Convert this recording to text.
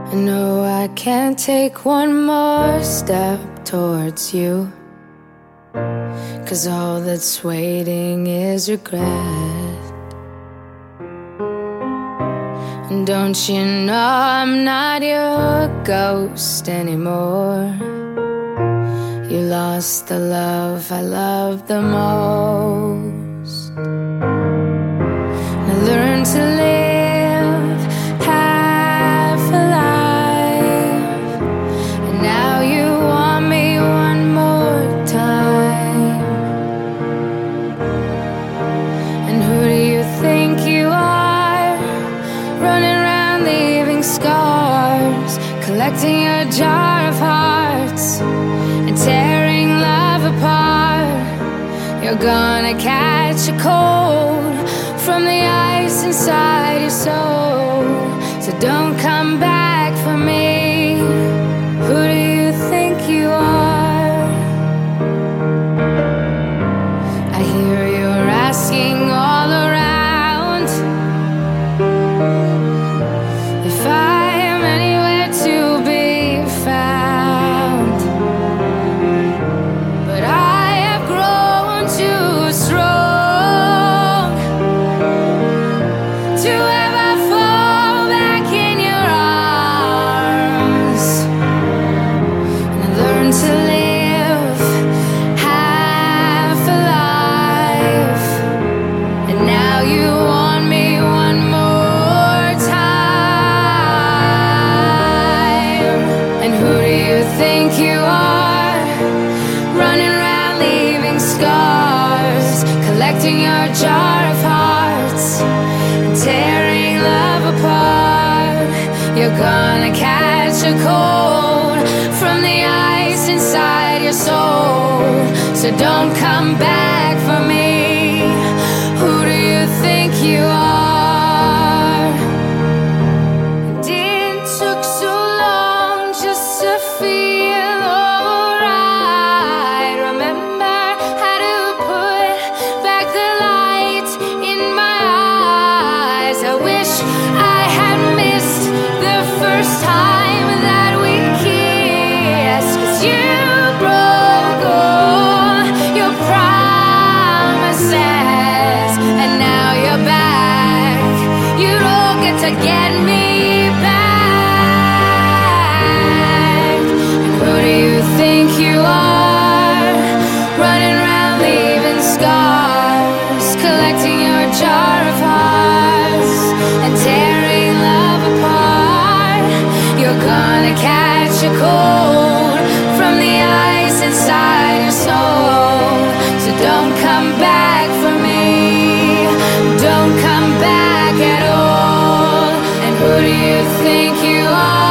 I know I can't take one more step towards you, 'cause all that's waiting is regret. And don't you know I'm not your ghost anymore? You lost the love I loved the most. And I learned to live half alive, and now you want me one more time. And who do you think you are, running around leaving scars, collecting your jar of hearts and tearing love apart? You're gonna catch a cold from the ice inside your soul, so don't come back for me. Who do you think you are? I hear you're asking all around if I am anywhere to be found, but I have grown too strong to ever fall back in your arms. And I learned to live half alive, and now you want me one more time. And who do you think you are, running around leaving scars, collecting your jar of hearts and tearing love apart? You're gonna catch a cold from the ice inside your soul, so don't come back for me. Who do you think you are? It took so long just to feel alright. Remember how to put back the light in my eyes. I wish I had missed the first time that we kissed, 'cause you broke all your promises, and now you're back. You don't get to get me back. And who do you think you are, running around leaving scars, collecting your jar of hearts and tearing love apart? You're gonna catch a cold from the ice inside your soul, so don't come back for me. Don't come back at all. And who do you think you are?